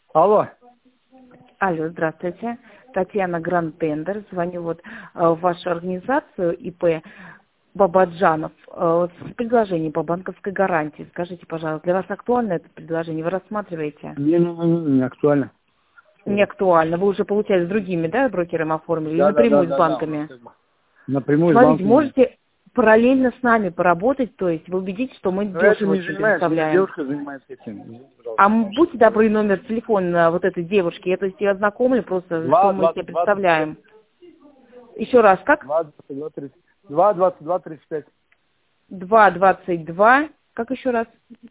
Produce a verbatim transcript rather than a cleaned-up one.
Алло. Алло, здравствуйте. Татьяна Гранд-Тендер. Звоню вот э, в вашу организацию ИП Бабаджанов э, с предложением по банковской гарантии. Скажите, пожалуйста, для вас актуально это предложение? Вы рассматриваете? Не, не, не, не актуально. Не актуально. Вы уже, получается, с другими, да, брокерами оформили? Или Да, да, да, напрямую с да, да. банками? Напрямую с Смотрите, банками. можете параллельно с нами поработать, то есть вы убедитесь, что мы Но я этим дешево не очень занимаюсь, у меня предоставляем. девушка занимается этим. Извините, А пожалуйста. м, будьте добры, номер телефона вот этой девушки. Я, то есть, ее ознакомлю просто, что Два, мы себе двадцать, два, тридцать пять. представляем. Еще раз, как? Два, двадцать два, тридцать. Два, двадцать два, тридцать пять. Два двадцать два. Как еще раз?